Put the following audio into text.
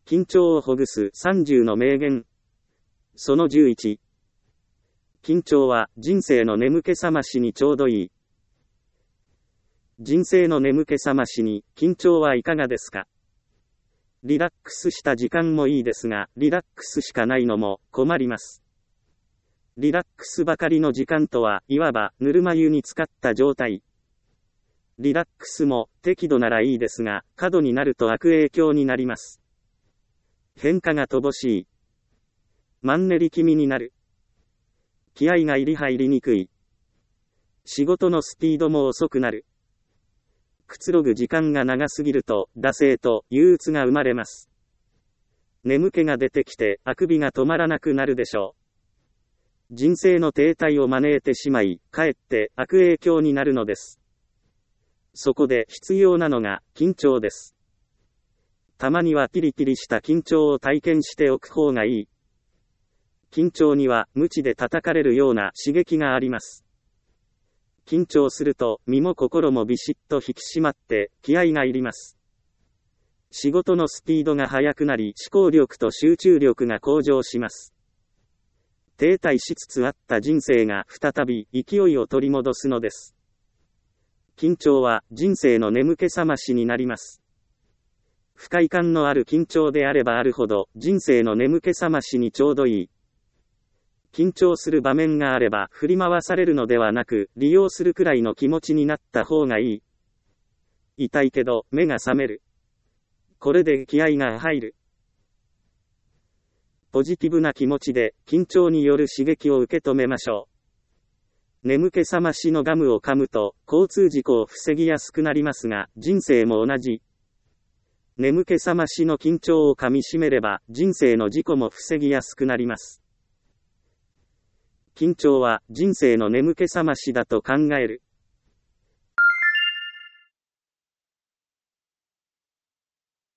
緊張をほぐす30の名言。その11。緊張は人生の眠気覚ましにちょうどいい。人生の眠気覚ましに緊張はいかがですか？リラックスした時間もいいですが、リラックスしかないのも困ります。リラックスばかりの時間とは、いわばぬるま湯に浸かった状態。リラックスも適度ならいいですが、過度になると悪影響になります。変化が乏しい。マンネリ気味になる。気合が入りにくい。仕事のスピードも遅くなる。くつろぐ時間が長すぎると、惰性と憂鬱が生まれます。眠気が出てきて、あくびが止まらなくなるでしょう。人生の停滞を招いてしまい、かえって悪影響になるのです。そこで必要なのが緊張です。たまにはピリピリした緊張を体験しておく方がいい。緊張には無知で叩かれるような刺激があります。緊張すると身も心もビシッと引き締まって気合が入ります。仕事のスピードが速くなり思考力と集中力が向上します。停滞しつつあった人生が再び勢いを取り戻すのです。緊張は人生の眠気覚ましになります。不快感のある緊張であればあるほど人生の眠気覚ましにちょうどいい。緊張する場面があれば振り回されるのではなく利用するくらいの気持ちになった方がいい。痛いけど目が覚める。これで気合が入る。ポジティブな気持ちで緊張による刺激を受け止めましょう。眠気覚ましのガムを噛むと交通事故を防ぎやすくなりますが、人生も同じ。眠気覚ましの緊張を噛み締めれば人生の事故も防ぎやすくなります。緊張は人生の眠気覚ましだと考える。